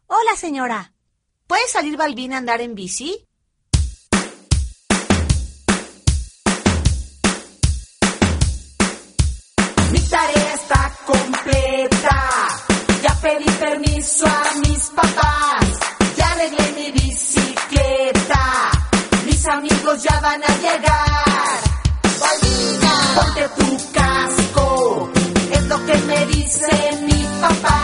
Hola, señora. ¿Puede salir Balbín a andar en bici? Mi tarea está completa. Ya pedí permiso a mis papás. Ya arreglé mi bicicleta. Mis amigos ya van a llegar. Balbina, ponte tu casco. Es lo que me dice mi papá.